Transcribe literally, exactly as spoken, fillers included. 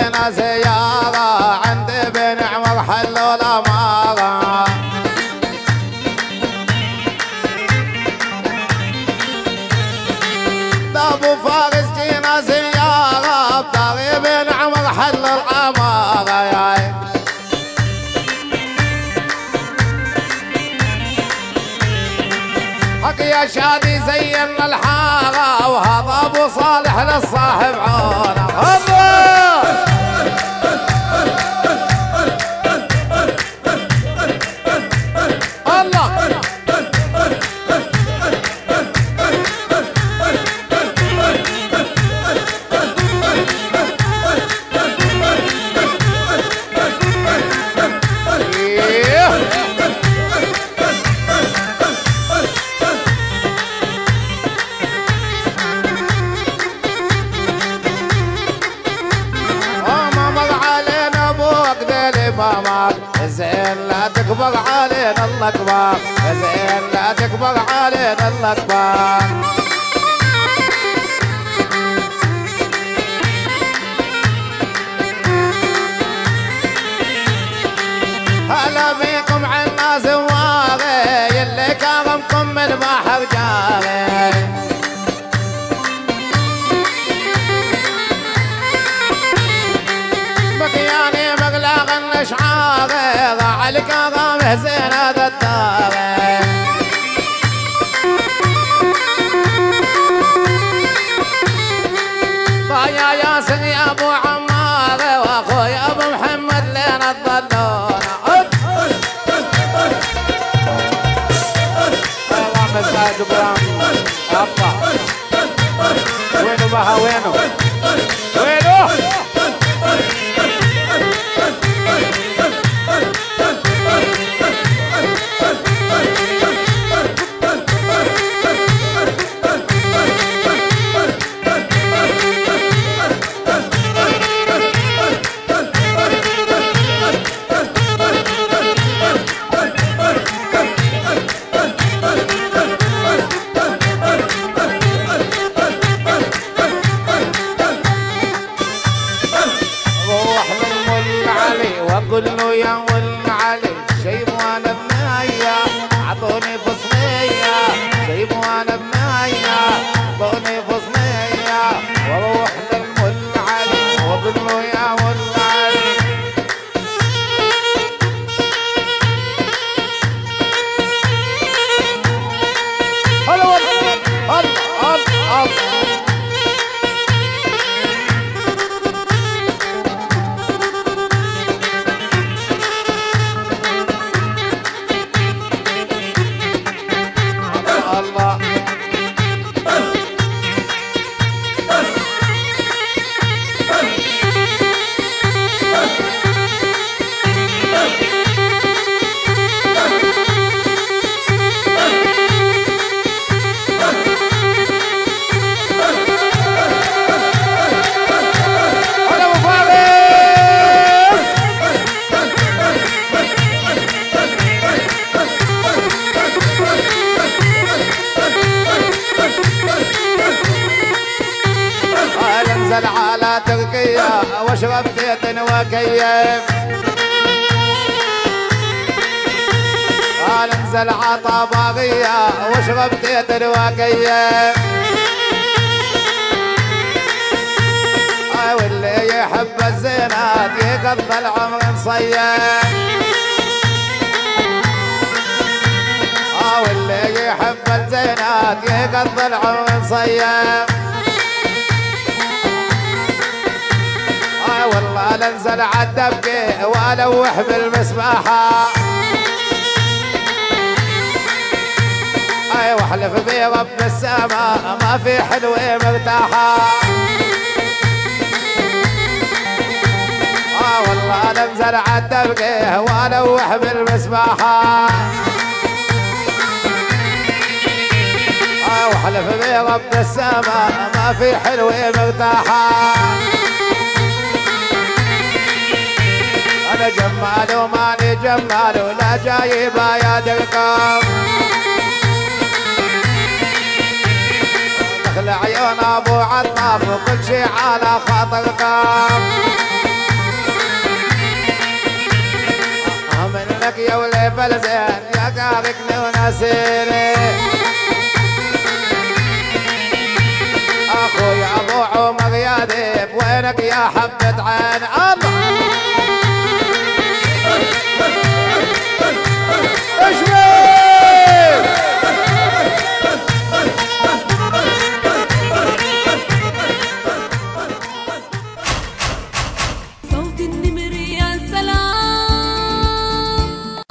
جينا زيارة عند بن عمر حلوا الأمارة. أبو فارس جينا زيارة بدار بن عمر حل العمارة يا حق يا شادي زينا الحارة وهذا أبو صالح للصاحب عونه. زين لا تكبر علينا الله كبار، زين لا تكبر علينا الله كبار. هلا بيكم عنا زواري اللي كرمكم من بحر جاري. مكياني مغلاق الاشعاري ضاع الكرم زين هذا الداري. ضايا ياسر يا ابو عماري واخويا ابو محمد لين الظلونه. الله مساعد ابراهيم ابا وينو بها وينو وينو قل له يا ول علي شيب وانا بنايا اعطوني فصليه شيب وانا بنايا اعطوني فصليه واروح للمول علي واقول له يا ول علي. هلا والله الله الله الله على تركيا واشرب زيت وكيف. قال انزل عطا باغية واشرب زيت وكيف. واللي يحب الزينات يقضي العمر مصيف. واللي يحب الزينات يقضي العمر مصيف. والله لنزل عالدبكة والوح بالمسبحة. اي واحلف برب السما ما في حلوة مرتاحة. اه والله لنزل عالدبكة والوح بالمسبحة. اه واحلف برب السما ما في حلوة مرتاحة. أنا جمال وماني جمال ولا جايبة يا دركم. دخل عيون أبو عطاف وكل شي على خاطركم. وينك يا ولي فلزين يا تاركني وناسيني اخويا ابو عمر يا ذيب وينك يا حبة عين